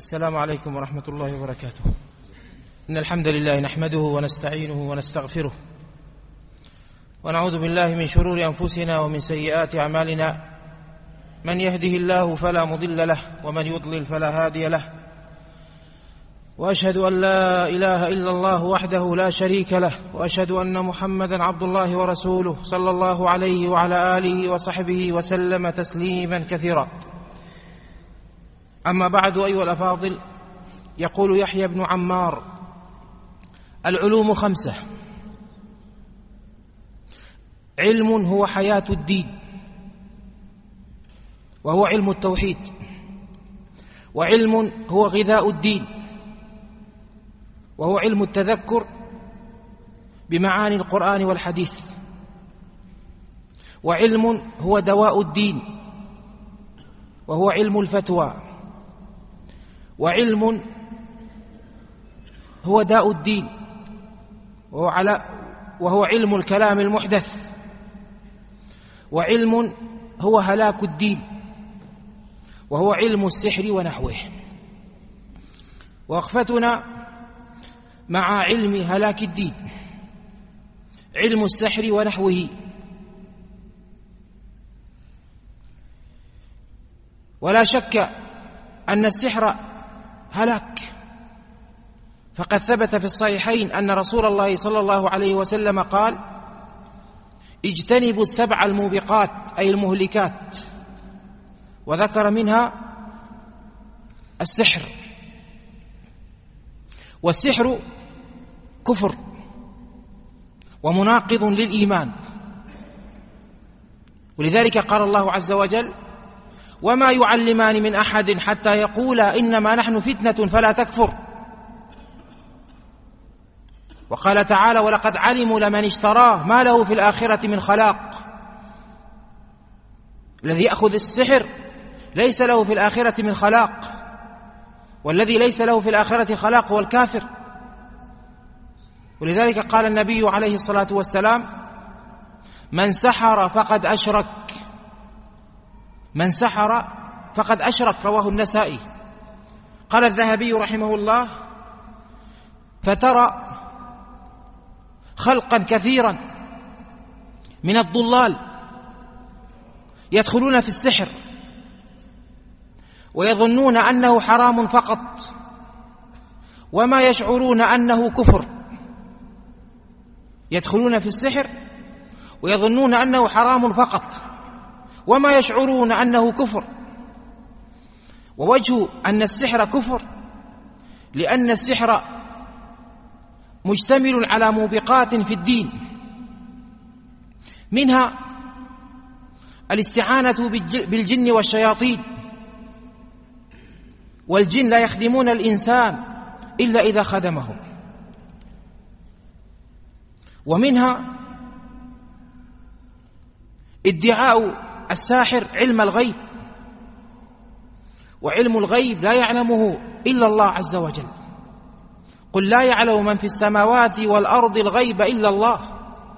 السلام عليكم ورحمة الله وبركاته. إن الحمد لله نحمده ونستعينه ونستغفره ونعوذ بالله من شرور أنفسنا ومن سيئات أعمالنا. من يهده الله فلا مضل له ومن يضلل فلا هادي له، وأشهد أن لا إله إلا الله وحده لا شريك له، وأشهد أن محمدا عبد الله ورسوله صلى الله عليه وعلى آله وصحبه وسلم تسليما كثيرا. أما بعد، أيها الأفاضل، يقول يحيى بن عمار: العلوم 5: علم هو حياة الدين، وهو علم التوحيد، وعلم هو غذاء الدين، وهو علم التذكر بمعاني القرآن والحديث، وعلم هو دواء الدين، وهو علم الفتوى، وعلم هو داء الدين، وهو علم الكلام المحدث، وعلم هو هلاك الدين، وهو علم السحر ونحوه. وقفتنا مع علم هلاك الدين، علم السحر ونحوه. ولا شك أن السحر هلاك، فقد ثبت في الصحيحين أن رسول الله صلى الله عليه وسلم قال: اجتنبوا 7 الموبقات، أي المهلكات، وذكر منها السحر. والسحر كفر ومناقض للإيمان، ولذلك قال الله عز وجل: وما يعلمان من أحد حتى يقولا إنما نحن فتنة فلا تكفر. وقال تعالى: ولقد علموا لمن اشتراه ما له في الآخرة من خلاق. الذي يأخذ السحر ليس له في الآخرة من خلاق، والذي ليس له في الآخرة خلاق هو الكافر. ولذلك قال النبي عليه الصلاة والسلام: من سحر فقد أشرك. من سحر فقد أشرك، رواه النسائي. قال الذهبي رحمه الله: فترى خلقا كثيرا من الضلال يدخلون في السحر ويظنون أنه حرام فقط، وما يشعرون أنه كفر. يدخلون في السحر ويظنون أنه حرام فقط، وما يشعرون أنه كفر. ووجه أن السحر كفر لأن السحر مشتمل على موبقات في الدين، منها الاستعانة بالجن والشياطين، والجن لا يخدمون الإنسان إلا إذا خدمهم. ومنها ادعاء الساحر علم الغيب، وعلم الغيب لا يعلمه إلا الله عز وجل. قل لا يعلم من في السماوات والأرض الغيب إلا الله.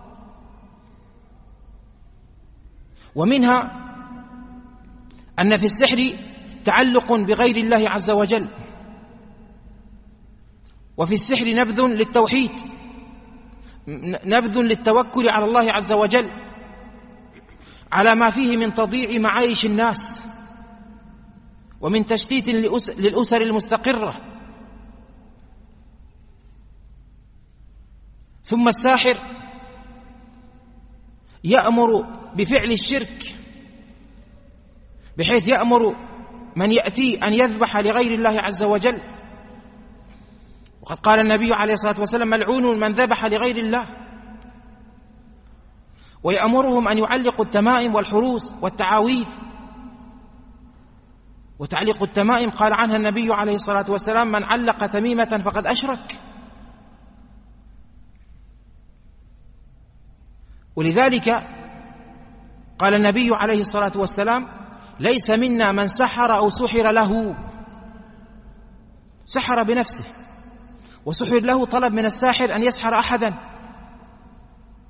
ومنها أن في السحر تعلق بغير الله عز وجل، وفي السحر نبذ للتوحيد، نبذ للتوكل على الله عز وجل على ما فيه من تضييع معايش الناس ومن تشتيت للأسر المستقرة. ثم الساحر يأمر بفعل الشرك، بحيث يأمر من يأتي أن يذبح لغير الله عز وجل. وقد قال النبي عليه الصلاة والسلام: ملعون من ذبح لغير الله. ويأمرهم أن يعلقوا التمائم والحروس والتعاويذ. وتعليق التمائم قال عنها النبي عليه الصلاة والسلام: من علق تميمة فقد أشرك. ولذلك قال النبي عليه الصلاة والسلام: ليس منا من سحر أو سحر له. سحر بنفسه، وسحر له طلب من الساحر أن يسحر أحدا.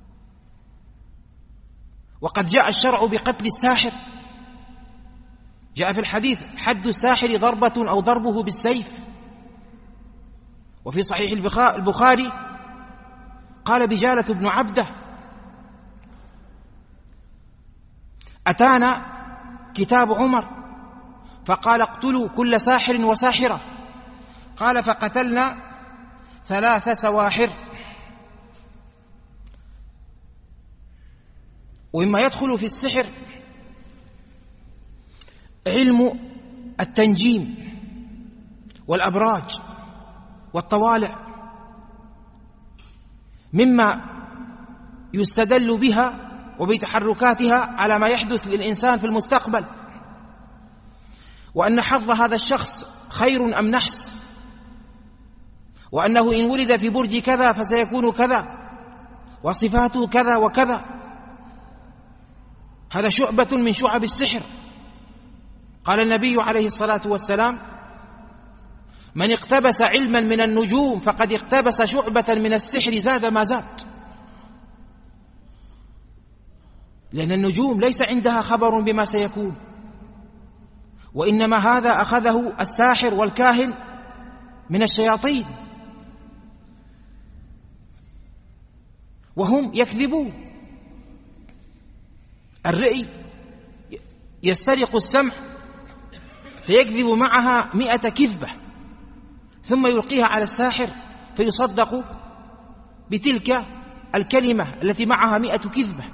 وقد جاء الشرع بقتل الساحر، جاء في الحديث: حد الساحر ضربة أو ضربه بالسيف. وفي صحيح البخاري قال بجالة بن عبده: أتانا كتاب عمر فقال: اقتلوا كل ساحر وساحرة. قال: فقتلنا 3 سواحر. ومما يدخل في السحر علم التنجيم والأبراج والطوالع، مما يستدل بها وبتحركاتها على ما يحدث للإنسان في المستقبل، وأن حظ هذا الشخص خير أم نحس، وأنه إن ولد في برج كذا فسيكون كذا، وصفاته كذا وكذا. هذا شعبة من شعب السحر. قال النبي عليه الصلاة والسلام: من اقتبس علما من النجوم فقد اقتبس شعبة من السحر زاد ما زاد. لأن النجوم ليس عندها خبر بما سيكون، وإنما هذا أخذه الساحر والكاهن من الشياطين، وهم يكذبون. الرئي يسترق السمع فيكذب معها 100 كذبة، ثم يلقيها على الساحر فيصدق بتلك الكلمة التي معها 100 كذبة.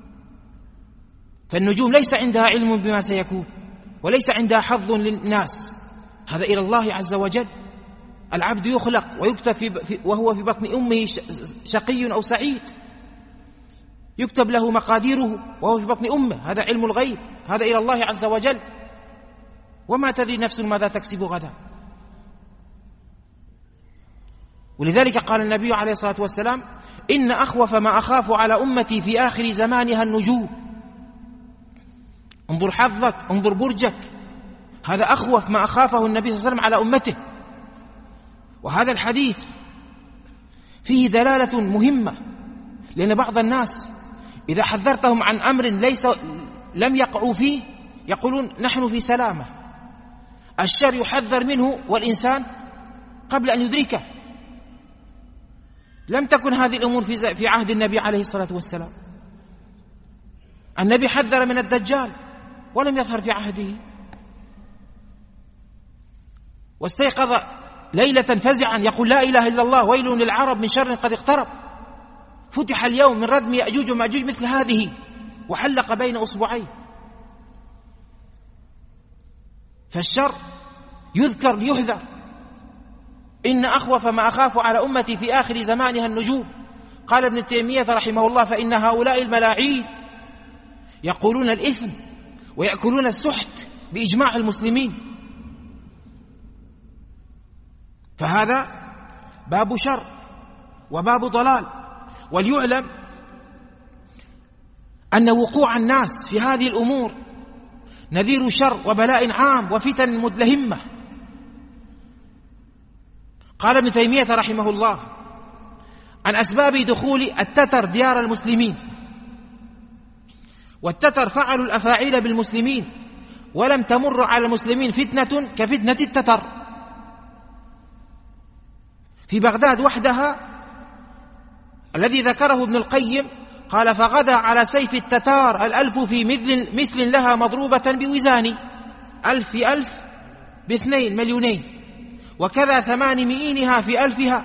فالنجوم ليس عندها علم بما سيكون، وليس عندها حظ للناس، هذا إلى الله عز وجل. العبد يخلق ويكتب وهو في بطن أمه شقي أو سعيد، يكتب له مقاديره وهو في بطن أمه، هذا علم الغيب، هذا إلى الله عز وجل. وما تدري نفس ماذا تكسب غدا. ولذلك قال النبي عليه الصلاة والسلام: إن أخوف ما أخاف على أمتي في آخر زمانها النجوم. انظر حظك، انظر برجك، هذا أخوف ما أخافه النبي صلى الله عليه وسلم على أمته. وهذا الحديث فيه دلالة مهمة، لأن بعض الناس إذا حذرتهم عن أمر لم يقعوا فيه يقولون نحن في سلامة. الشر يحذر منه والإنسان قبل أن يدركه. لم تكن هذه الأمور في عهد النبي عليه الصلاة والسلام. النبي حذر من الدجال ولم يظهر في عهده، واستيقظ ليلة فزعا يقول: لا إله إلا الله، ويل للعرب من شر قد اقترب. فتح اليوم من ردم يأجوج ومأجوج مثل هذه، وحلق بين أصبعيه. فالشر يذكر ليحذر. إن أخوف ما أخاف على أمتي في آخر زمانها النجوم. قال ابن تيمية رحمه الله: فإن هؤلاء الملاعين يقولون الإثم ويأكلون السحت بإجماع المسلمين. فهذا باب شر وباب ضلال. وليعلم أن وقوع الناس في هذه الأمور نذير شر وبلاء عام وفتن مدلهمة. قال ابن تيمية رحمه الله: عن أسباب دخول التتر ديار المسلمين. والتتر فعلوا الأفاعيل بالمسلمين، ولم تمر على المسلمين فتنة كفتنة التتر. في بغداد وحدها الذي ذكره ابن القيم قال: فغدا على سيف التتار 1000 في مثل لها مضروبة بوزان، 1000 في 1000 ب2 مليونين، وكذا 800 في 1000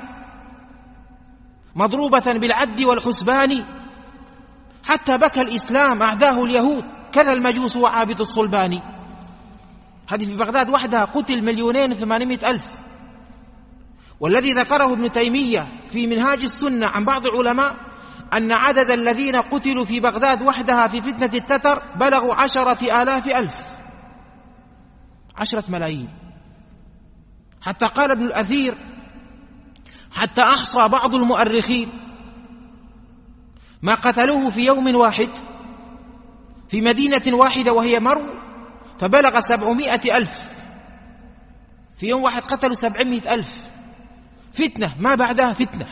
مضروبة بالعد والحسبان، حتى بكى الإسلام أعداه اليهود، كذا المجوس وعابد الصلبان. هذه في بغداد وحدها قتل 2,800,000. والذي ذكره ابن تيمية في منهاج السنة عن بعض العلماء أن عدد الذين قتلوا في بغداد وحدها في فتنة التتر بلغوا 10,000,000، 10 ملايين. حتى قال ابن الأثير: حتى أحصى بعض المؤرخين ما قتلوه في يوم واحد في مدينة واحدة وهي مرو، فبلغ 700,000. في يوم واحد قتلوا 700,000. فتنة ما بعدها فتنة.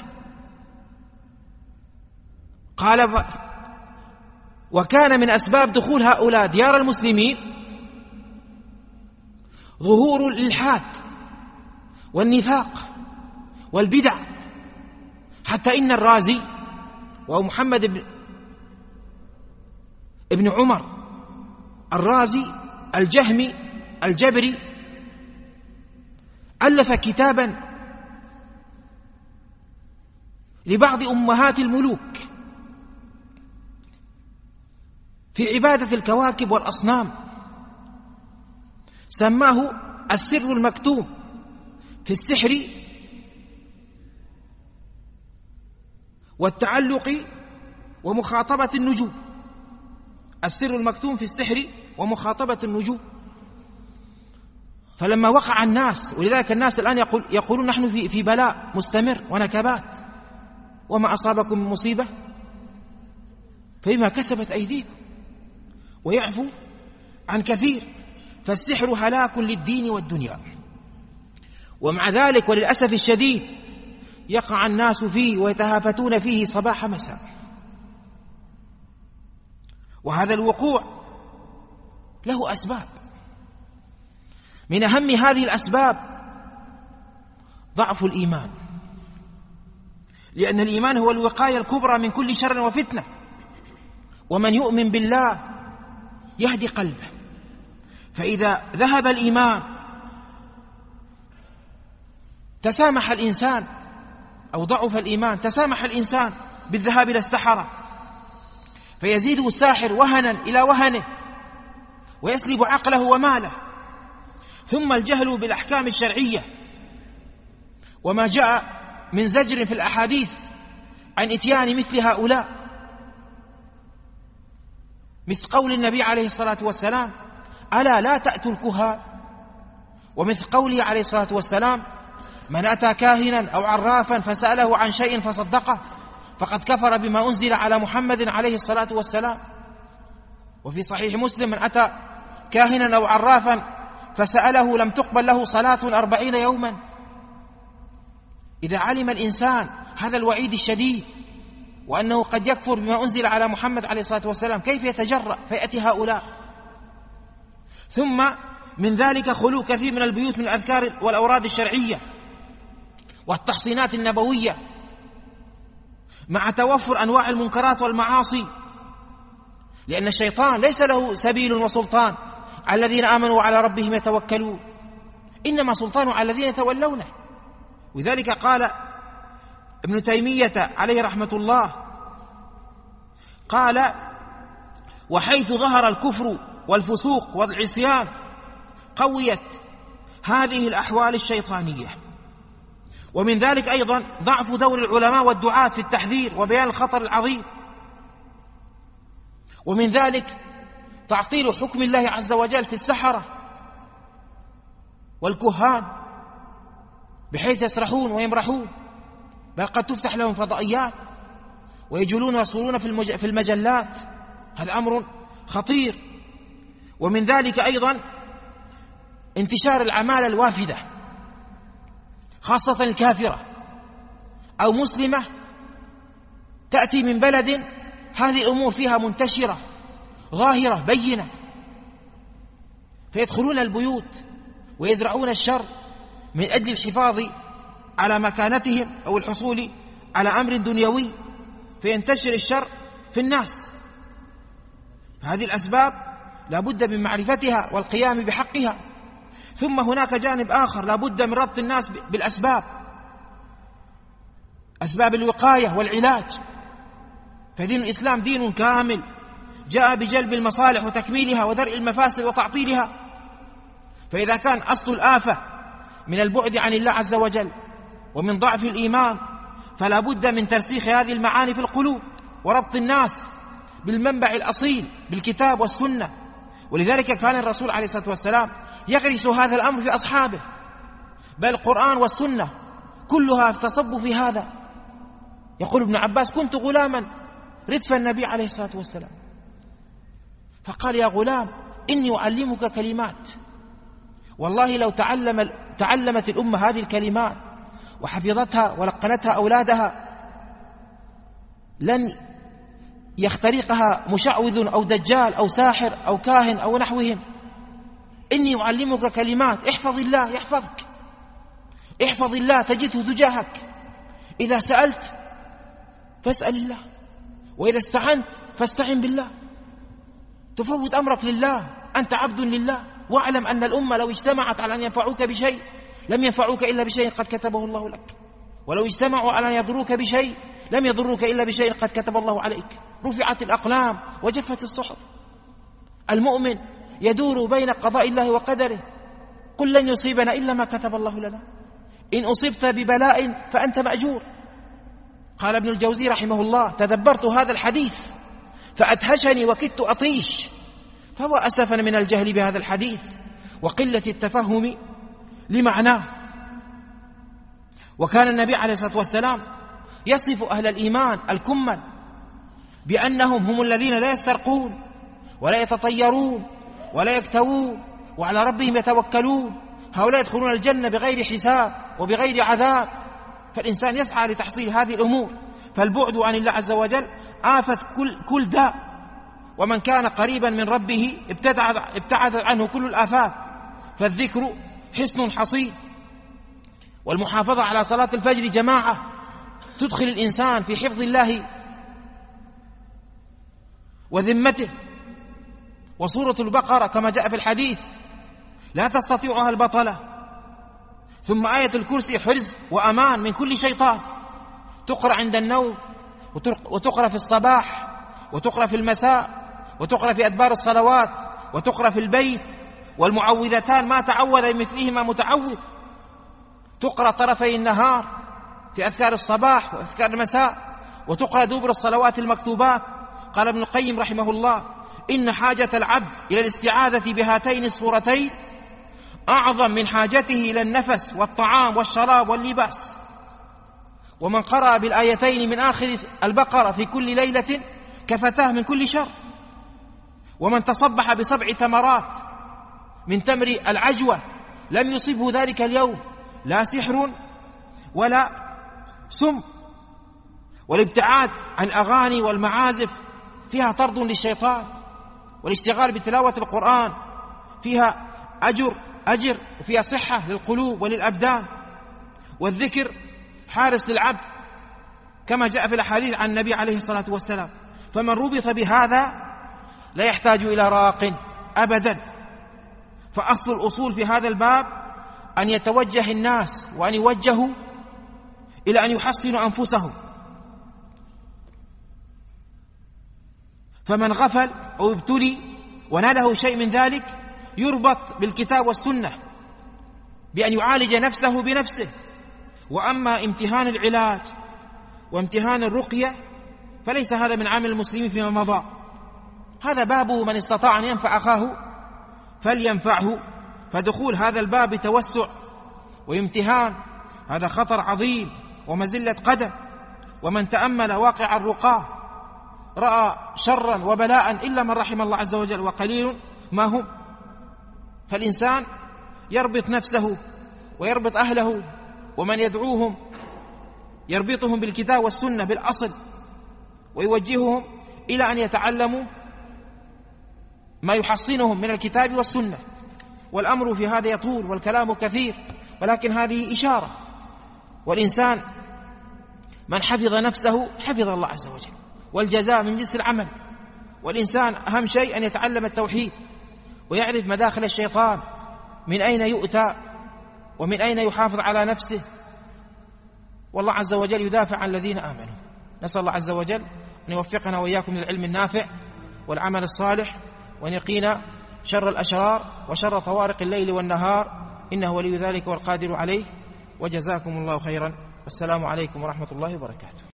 قال: وكان من أسباب دخول هؤلاء ديار المسلمين ظهور الإلحاد والنفاق والبدع، حتى إن الرازي وهو محمد ابن عمر الرازي الجهمي الجبري ألف كتابا لبعض أمهات الملوك في عبادة الكواكب والأصنام، سماه السر المكتوم في السحر والتعلق ومخاطبة النجوم. السر المكتوم في السحر ومخاطبة النجوم. فلما وقع الناس، ولذلك الناس الآن يقولون نحن في بلاء مستمر ونكبات، وما أصابكم من مصيبة فبما كسبت أيديكم، ويعفو عن كثير. فالسحر هلاك للدين والدنيا، ومع ذلك وللأسف الشديد يقع الناس فيه ويتهافتون فيه صباح مساء. وهذا الوقوع له أسباب، من أهم هذه الأسباب ضعف الإيمان، لأن الإيمان هو الوقاية الكبرى من كل شر وفتنة، ومن يؤمن بالله يهدي قلبه. فإذا ذهب الإيمان تسامح الإنسان، أو ضعف الإيمان تسامح الإنسان بالذهاب إلى السحرة، فيزيده الساحر وهنا إلى وهنه ويسلب عقله وماله. ثم الجهل بالأحكام الشرعية وما جاء من زجر في الأحاديث عن إتيان مثل هؤلاء، مثل قول النبي عليه الصلاة والسلام: ألا لا تأتوا الكهان، ومثل قوله عليه الصلاة والسلام: من أتى كاهنا أو عرافا فسأله عن شيء فصدقه فقد كفر بما أنزل على محمد عليه الصلاة والسلام. وفي صحيح مسلم: من أتى كاهنا أو عرافا فسأله لم تقبل له صلاة 40 يوما. إذا علم الإنسان هذا الوعيد الشديد وأنه قد يكفر بما أنزل على محمد عليه الصلاة والسلام، كيف يتجرأ فيأتي هؤلاء؟ ثم من ذلك خلو كثير من البيوت من الأذكار والأوراد الشرعية والتحصينات النبوية، مع توفر أنواع المنكرات والمعاصي، لأن الشيطان ليس له سبيل وسلطان على الذين آمنوا وعلى ربهم يتوكلون، إنما سلطانه على الذين يتولونه. وذلك قال ابن تيمية عليه رحمة الله، قال: وحيث ظهر الكفر والفسوق والعصيان قويت هذه الأحوال الشيطانية. ومن ذلك أيضا ضعف دور العلماء والدعاة في التحذير وبيان الخطر العظيم. ومن ذلك تعطيل حكم الله عز وجل في السحرة والكهان، بحيث يسرحون ويمرحون، بل قد تفتح لهم فضائيات ويجولون ويصورون في المجلات. هذا أمر خطير. ومن ذلك أيضا انتشار العمالة الوافدة، خاصة الكافرة أو مسلمة تأتي من بلد هذه الأمور فيها منتشرة ظاهرة بينة، فيدخلون البيوت ويزرعون الشر من أجل الحفاظ على مكانتهم أو الحصول على أمر دنيوي، فينتشر الشر في الناس. هذه الأسباب لا بد من معرفتها والقيام بحقها. ثم هناك جانب آخر لا بد من ربط الناس بالأسباب، أسباب الوقاية والعلاج. فدين الإسلام دين كامل جاء بجلب المصالح وتكميلها ودرء المفاسد وتعطيلها. فإذا كان أصل الآفة من البعد عن الله عز وجل ومن ضعف الإيمان، فلا بد من ترسيخ هذه المعاني في القلوب وربط الناس بالمنبع الأصيل بالكتاب والسنة. ولذلك كان الرسول عليه الصلاة والسلام يغرس هذا الأمر في أصحابه، بل القرآن والسنة كلها تصب في هذا. يقول ابن عباس: كنت غلاما ردف النبي عليه الصلاة والسلام، فقال: يا غلام إني أعلمك كلمات، والله لو تعلمت الأمة هذه الكلمات وحفظتها ولقنتها أولادها لن يخترقها مشعوذ أو دجال أو ساحر أو كاهن أو نحوهم. إني أعلمك كلمات، احفظ الله يحفظك، احفظ الله تجده تجاهك. إذا سألت فاسأل الله، وإذا استعنت فاستعن بالله. تفوض أمرك لله، أنت عبد لله. واعلم أن الأمة لو اجتمعت على أن ينفعوك بشيء لم ينفعوك إلا بشيء قد كتبه الله لك، ولو اجتمعوا على أن يضروك بشيء لم يضروك إلا بشيء قد كتب الله عليك. رفعت الأقلام وجفت الصحف. المؤمن يدور بين قضاء الله وقدره. قل لن يصيبنا إلا ما كتب الله لنا، إن أصبت ببلاء فأنت مأجور. قال ابن الجوزي رحمه الله: تدبرت هذا الحديث فأدهشني وكدت أطيش، فهو أسفا من الجهل بهذا الحديث وقلة التفهم لمعناه. وكان النبي عليه الصلاة والسلام يصف أهل الإيمان الكمل بأنهم هم الذين لا يسترقون ولا يتطيرون ولا يكتوون وعلى ربهم يتوكلون. هؤلاء يدخلون الجنة بغير حساب وبغير عذاب. فالإنسان يسعى لتحصيل هذه الأمور. فالبعد عن الله عز وجل آفة كل داء، ومن كان قريبا من ربه ابتعد عنه كل الآفات. فالذكر حصن حصين، والمحافظة على صلاة الفجر جماعة تدخل الإنسان في حفظ الله وذمته. وسورة البقرة كما جاء في الحديث لا تستطيعها البطلة. ثم آية الكرسي حرز وأمان من كل شيطان، تقرأ عند النوم وتقرأ في الصباح وتقرأ في المساء وتقرأ في أدبار الصلوات وتقرأ في البيت. والمعوذتان ما تعوذ بمثلهما متعوذ، تقرأ طرفي النهار في أذكار الصباح وأذكار المساء، وتقرأ دبر الصلوات المكتوبات. قال ابن القيم رحمه الله: إن حاجة العبد إلى الاستعاذة بهاتين السورتين أعظم من حاجته إلى النفس والطعام والشراب واللباس. ومن قرأ بالآيتين من آخر البقرة في كل ليلة كفتاه من كل شر. ومن تصبح ب7 تمرات من تمر العجوة لم يصبه ذلك اليوم لا سحر ولا سم. والابتعاد عن الأغاني والمعازف فيها طرد للشيطان، والاشتغال بتلاوة القرآن فيها أجر وفيها صحة للقلوب وللأبدان. والذكر حارس للعبد كما جاء في الأحاديث عن النبي عليه الصلاة والسلام. فمن ربط بهذا لا يحتاج إلى راق أبدا. فأصل الأصول في هذا الباب أن يتوجه الناس وأن يوجهوا إلى أن يحصنوا أنفسهم. فمن غفل أو ابتلي وناله شيء من ذلك يربط بالكتاب والسنة بأن يعالج نفسه بنفسه. وأما امتهان العلاج وامتهان الرقية فليس هذا من عمل المسلمين فيما مضى. هذا باب من استطاع أن ينفع أخاه فلينفعه. فدخول هذا الباب بتوسع وامتهان هذا خطر عظيم ومزلة قدم. ومن تأمل واقع الرقاه رأى شرا وبلاء إلا من رحم الله عز وجل، وقليل ما هم. فالإنسان يربط نفسه ويربط أهله ومن يدعوهم، يربطهم بالكتاب والسنة بالأصل، ويوجههم إلى أن يتعلموا ما يحصنهم من الكتاب والسنة. والأمر في هذا يطول والكلام كثير، ولكن هذه إشارة. والإنسان من حفظ نفسه حفظ الله عز وجل، والجزاء من جنس العمل. والإنسان أهم شيء أن يتعلم التوحيد ويعرف مداخل الشيطان، من أين يؤتى ومن أين يحافظ على نفسه. والله عز وجل يدافع عن الذين آمنوا. نسأل الله عز وجل أن يوفقنا وإياكم للعلم النافع والعمل الصالح، وأن يقينا شر الأشرار وشر طوارق الليل والنهار، إنه ولي ذلك والقادر عليه. وجزاكم الله خيرا. والسلام عليكم ورحمة الله وبركاته.